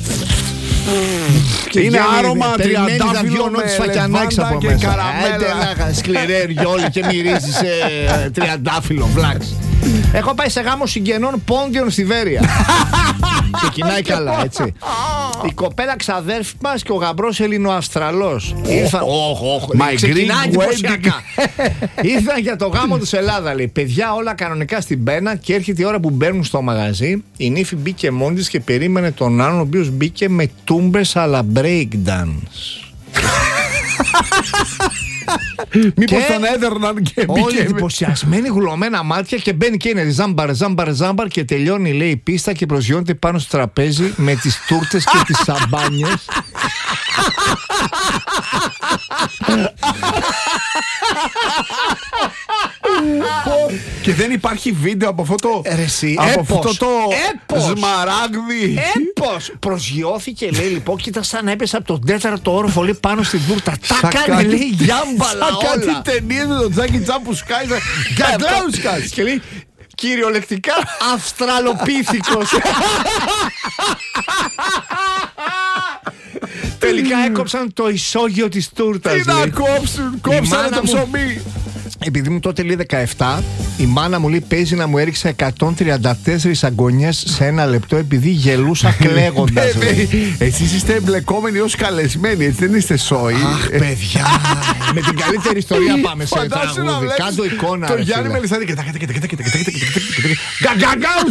Είναι άρωμα τριαντάφυλλο με λεβάντα και καραμέλα. Σκληρέ ριόλι και μυρίζει σε τριαντάφυλλο, βλάξ. Έχω πάει σε γάμο συγγενών πόντιων στη Βέρεια. Ξεκινάει καλά, έτσι. Η κοπέλα ξαδέρφη μας και ο γαμπρός Ελληνοαυστραλός ήρθαν. Ξεκινάει εντυπωσιακά. Ήρθαν για το γάμο τους Ελλάδα, λέει. Παιδιά, όλα κανονικά στην πένα και έρχεται η ώρα που μπαίνουν στο μαγαζί. Η νύφη μπήκε μόνη της και περίμενε τον άλλον, ο οποίος μπήκε με τούμπες αλλά breakdance. Μήπως τον έδερναν και μπήκε. Όλοι εντυπωσιασμένοι, γουλωμένα μάτια και μπαίνει και είναι ζάμπαρ, ζάμπαρ, ζάμπαρ και τελειώνει, λέει, η πίστα και προσγειώνεται πάνω στο τραπέζι με τις τούρτες και τις σαμπάνιες. Και δεν υπάρχει βίντεο από αυτό το. Ερεσί, από έπος, αυτό το έπος, σμαράγδι. Έπος προσγειώθηκε, λέει, λοιπόν, κοίτα σαν να έπεσε από τον τέταρτο όροφο, λέει, πάνω στην τούρτα. Τα κάνει, λέει, γιάμπαλα όλα. Σαν κάτι ταινίες με τον Τζάκι Τσάν που σκάει. Γκαντράουσκας. Και λέει, κυριολεκτικά αυστραλοπίθηκος. Τελικά έκοψαν το ισόγειο της τούρτας. Τι να κόψουν, κόψανε το ψωμί. Επειδή μου τότε λέει δεκαεπτά, η μάνα μου λέει παίζει να μου έριξε εκατόν τριάντα τέσσερις αγωνιές σε ένα λεπτό επειδή γελούσα κλαίγοντας. Εσείς είστε εμπλεκόμενοι ως καλεσμένοι, έτσι δεν είστε σόοι. Αχ, παιδιά, με την καλύτερη ιστορία πάμε σε τραγούδι. Κάντο εικόνα. Το Γιάννη Μελισσάνη. Γκαγκαγκάους.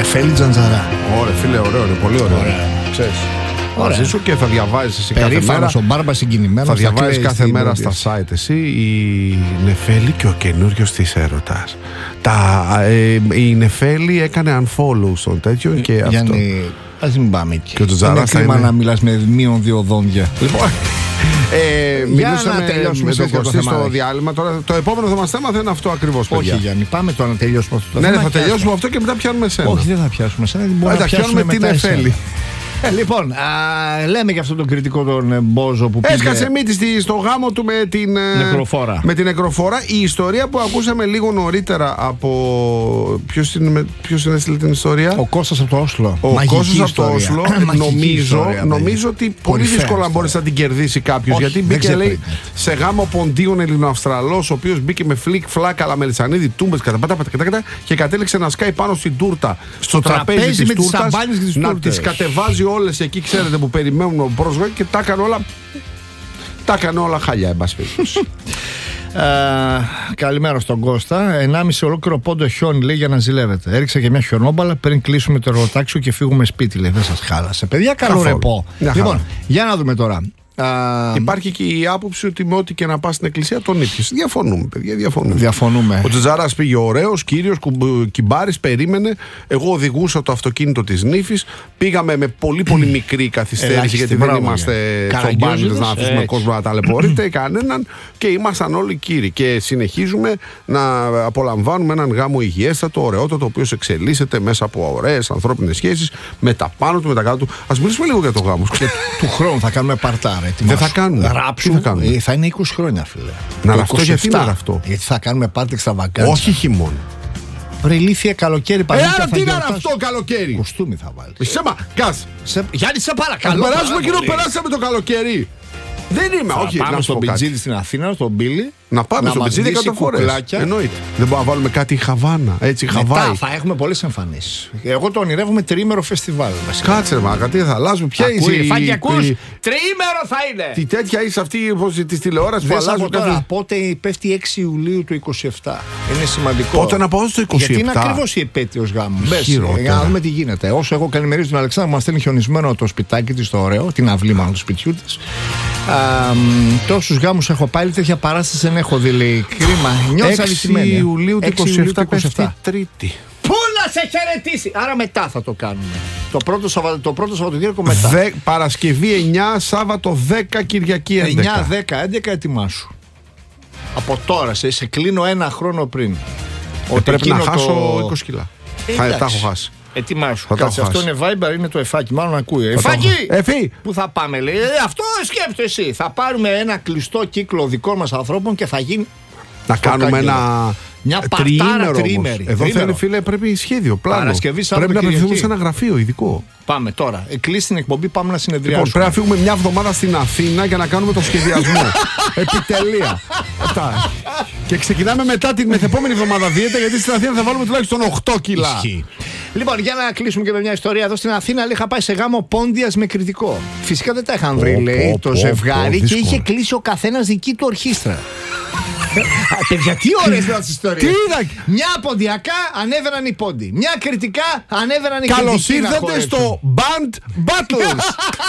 Νεφέλη Τζαντζαρά. Ωραία, φίλε, ωραίο, είναι πολύ ωραίο. Ξέρεις. Μαζί σου και θα διαβάζεις εσύ κάθε μέρα. Ο Μπάρμπα συγκινημένος. Θα διαβάζεις κάθε μέρα στα site εσύ η Νεφέλη και ο καινούριος της έρωτας. Τα, ε, η Νεφέλη έκανε unfollow στον τέτοιο και Γιάννη, αυτό. Ας μην πάμε εκεί. Και ο Τζαράς είναι κρίμα να μιλάς με μείον δύο δόντια. Λοιπόν, ε, μιλούσαμε να τελειώσουμε με τον στο Κωστή θέμα. στο διάλειμμα. Τώρα, το επόμενο θα μας θέμα θα είναι αυτό ακριβώς, παιδιά. Όχι, Γιάννη, πάμε τώρα να τελειώσουμε αυτό το ναι, θέμα. Ναι, θα τελειώσουμε αυτό και μετά πιάνουμε εσένα. Όχι, δεν θα πιάσουμε εσένα. Δεν θα πιάσουμε την Νεφέλη. Ε, λοιπόν, α, λέμε για αυτόν τον κριτικό τον ε, Μπόζο που πήγε. Έσκασε μύτη στη, στο γάμο του με την νεκροφόρα. Με την νεκροφόρα. Η ιστορία που ακούσαμε λίγο νωρίτερα από. Ποιος είναι, ποιος είναι έστειλε την ιστορία? Ο Κώστας από το Όσλο. Ο Κώστας από το Όσλο. νομίζω, ιστορία, νομίζω ότι πολύ δύσκολα μπορείς να την κερδίσει κάποιος. Γιατί μπήκε, λέει, σε γάμο ποντίων Ελληνοαυστραλός, ο οποίος μπήκε με φλικ, φλάκα, λαμελισανίδι, τούμπες και κατέληξε να σκάει πάνω στην τούρτα. Στο τραπέζι της τούρτας, να τις κατεβάζει όλες εκεί, ξέρετε, που περιμένουν ο πρόσωπο και τα έκανε όλα. Τα έκανε όλα χαλιά, εν πάση περιπτώσει. Καλημέρα στον Κώστα. ενάμιση ολόκληρο πόντο χιόνι, λέει, για να ζηλεύετε. Έριξα και μια χιονόμπαλα πριν κλείσουμε το εργοτάξιο και φύγουμε σπίτι, λέει. Δεν σας χάλασε. Παιδιά, καλό ρεπό. Λοιπόν, για να δούμε τώρα. Uh, Υπάρχει και η άποψη ότι με ό,τι και να πας στην εκκλησία τον ήπιες. Διαφωνούμε, παιδιά, διαφωνούμε. διαφωνούμε. Ο Τζατζαράς πήγε ωραίος, κύριος, κυμπάρης, περίμενε. Εγώ οδηγούσα το αυτοκίνητο της νύφης. Πήγαμε με πολύ πολύ μικρή καθυστέρηση, γιατί δεν είμαστε τσομπάνιδες να αφήσουμε κόσμο να ταλαιπωρείται κανέναν. Και ήμασταν όλοι κύριοι. Και συνεχίζουμε να απολαμβάνουμε έναν γάμο υγιέστατο, ωραιότατο, ο οποίος εξελίσσεται μέσα από ωραίες ανθρώπινες σχέσεις, με τα πάνω του, με τα κάτω του. Ας μιλήσουμε λίγο για το γάμο. Του χρόνου θα κάνουμε παρτάρε. Δεν θα κάνουμε. Ράψου, θα, κάνουμε. Ε, θα είναι είκοσι χρόνια, φίλε. Να ραφτώ, γιατί να ραφτώ? Γιατί θα κάνουμε πάρτι εξτραβαγκάνσα. Όχι χειμώνα. Ρε ηλίθεια, καλοκαίρι πάλι. Ε, άρα τι να ραφτώ καλοκαίρι? Κοστούμι θα βάλεις. Σέμα, κάτσε. Σε... Γιάννη, σε παρακαλώ. Θα περάσουμε εκείνο που περάσαμε το καλοκαίρι. Δεν είμαι, θα όχι. Πάμε να στον Πιτζίδη στην Αθήνα, στον Μπίλι. Να πάμε στον Πιτζίδη εκατό φορές. Εννοείται. Δεν μπορούμε να βάλουμε κάτι Χαβάνα, έτσι, Χαβάη. Μετά θα έχουμε πολλές εμφανίσεις. Εγώ το ονειρεύομαι τριήμερο φεστιβάλ. Κάτσε, μα κάτι θα αλλάζουμε. Ποια είσαι? Φάγει, ακούς. Τριήμερο θα είναι. Τι τέτοια είσαι αυτή τη τηλεόραση που αλλάζουν τώρα. Πότε πέφτει έξι Ιουλίου του είκοσι επτά. Είναι σημαντικό. Πότε να πάω στο είκοσι επτά? Γιατί είναι ακριβώς η επέτειος γάμου. Για να δούμε τι γίνεται. Όσο εγώ καλημερίζω την Αλεξάνδρα, μας στέλνει χιονισμένο το σπιτάκι της, το ωραίο, την αυλή μάλλον του σπιτιού της. Τόσους γάμους έχω πάλι, τέτοια παράσταση δεν έχω δει, λέει. Κρίμα. Νιώθω έξι Ιουλίου του είκοσι επτά πέφτει Τρίτη. Πού να σε χαιρετήσει! Άρα μετά θα το κάνουμε. Το πρώτο, Σαββα... το πρώτο Σαββατοκύριακο μετά. Δε... Παρασκευή εννιά, Σάββατο δέκα, Κυριακή έντεκα. εννιά, δέκα, έντεκα ετοιμάσου. Από τώρα σε, σε κλείνω ένα χρόνο πριν. Ε, πρέπει να χάσω το... είκοσι κιλά. Ε, θα τα έχω χάσει. Ετοιμάσου. Κάτσε, αυτό είναι Viber, είναι το εφάκι. Μάλλον ακούει. Εφάκι! Εφή! Πού θα πάμε, λέει. Ε, αυτό σκέφτεσαι εσύ. Θα πάρουμε ένα κλειστό κύκλο δικών μας ανθρώπων και θα γίνει. Να κάνουμε ένα. Μια παρτάρα τριήμερη. Εδώ θέλει, φίλε, πρέπει σχέδιο, πλάνο. Παρασκευή, πρέπει να απευθυνθούμε σε ένα γραφείο ειδικό. Πάμε τώρα. Κλείσει την εκπομπή, πάμε να συνεδριάσουμε. Λοιπόν, πρέπει να φύγουμε μια εβδομάδα στην Αθήνα για να κάνουμε το σχεδιασμό. Επιτελεία. Αυτά. Και ξεκινάμε μετά την μεθεπόμενη εβδομάδα δίαιτα, γιατί στην Αθήνα θα βάλουμε τουλάχιστον οκτώ κιλά. Ισχύει. Λοιπόν, για να κλείσουμε και με μια ιστορία εδώ στην Αθήνα, λέει, είχα πάει σε γάμο πόντιας με κριτικό. Φυσικά δεν τα είχαν βρει, oh, λέει, oh, το oh, ζευγάρι oh, και είχε κλείσει ο καθένας δική του ορχήστρα. Παιδιά, τι ωραίες είναι τις ιστορίες. Μια ποντιακά ανέβαιναν οι πόντι. Μια κριτικά ανέβαιναν οι κριτικοί. Καλώς ήρθατε στο Band Battles.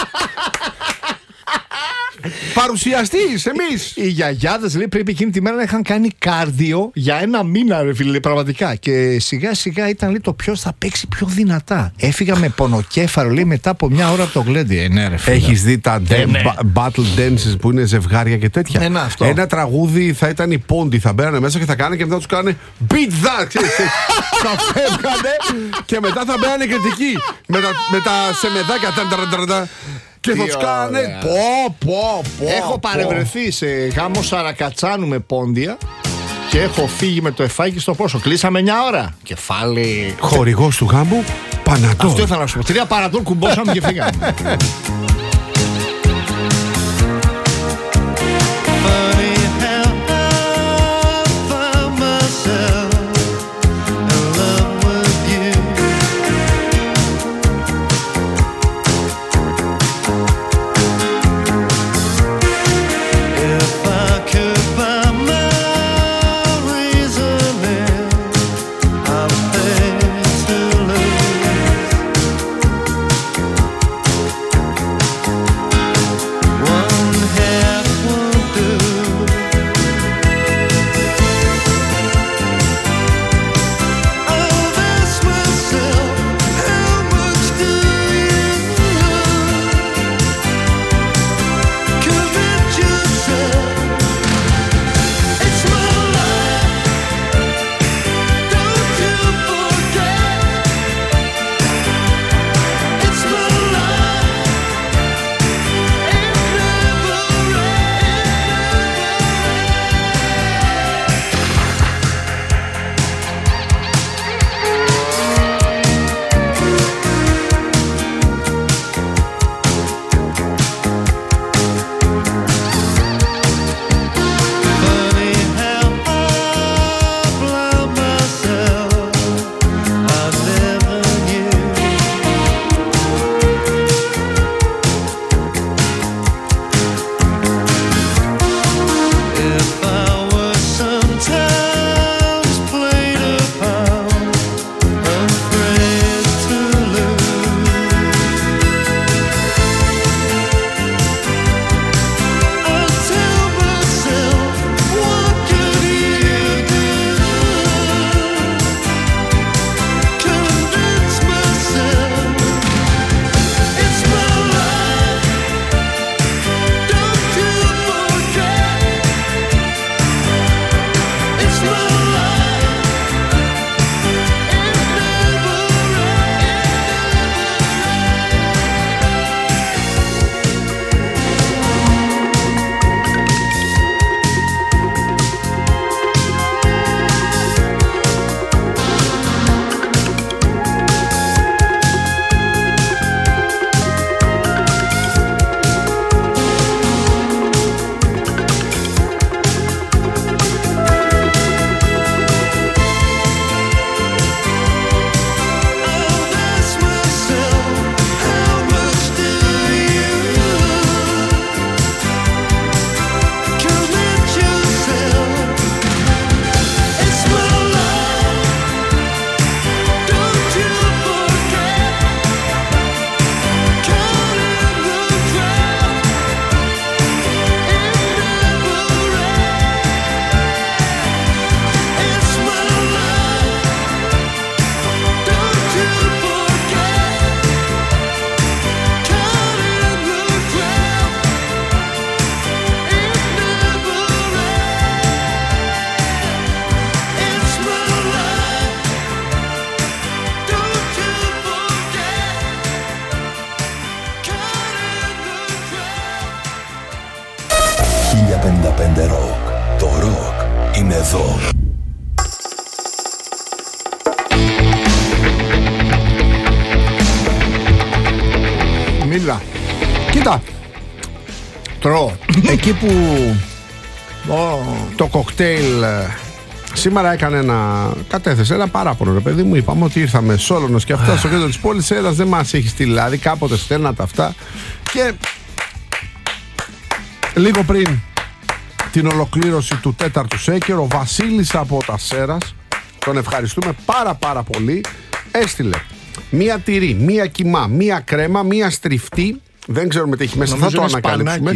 Παρουσιαστής, εμείς. Οι γιαγιάδες, λέει, πρέπει εκείνη τη μέρα να είχαν κάνει κάρδιο για ένα μήνα, ρε φίλε, πραγματικά. Και σιγά σιγά ήταν, λέει, το ποιος θα παίξει πιο δυνατά. Έφυγα με πονοκέφαλο, λέει, μετά από μια ώρα από το γλέντι. Ε, ναι, ρε φίλε. Έχεις δει τα ε, ναι. battle dances που είναι ζευγάρια και τέτοια? Ε, ναι, αυτό. Ένα τραγούδι θα ήταν οι πόντι, θα μπαίνανε μέσα και θα κάνανε και μετά τους κάνανε beat that. Θα φεύγανε και μετά θα μπαίνανε κριτικοί με τα, με τα σεμεδάκια. Και θα τους κάνε πω πω πω. Έχω παρευρεθεί σε γάμο Σαρακατσάνου με πόντια και έχω φύγει με το εφάκι στο πόσο. Κλείσαμε μια ώρα. Κεφάλι. Χορηγός του γάμου Πανατόλ. Αυτό ήθελα να σου πω. Τρία Πανατόλ κουμπώσαμε και φύγαμε. πέντε Rock. Το rock είναι εδώ. Μίλα. Κοίτα. Τρώω. Εκεί που oh. το κοκτέιλ σήμερα έκανε ένα. Κατέθεσε ένα παράπονο, ρε παιδί μου. Είπαμε ότι ήρθαμε Σόλωνος και αυτά στο κέντρο της πόλης. Ένας δεν μας έχει στείλει. Δηλαδή κάποτε στέλνατε αυτά. Και λίγο πριν την ολοκλήρωση του τέταρτου Σέκερ, ο Βασίλης από τα Σέρας, τον ευχαριστούμε πάρα πάρα πολύ, έστειλε μία τυρί, μία κιμά, μία κρέμα, μία στριφτή. Δεν ξέρουμε τι έχει μέσα, νομίζω θα το ανακαλύψουμε.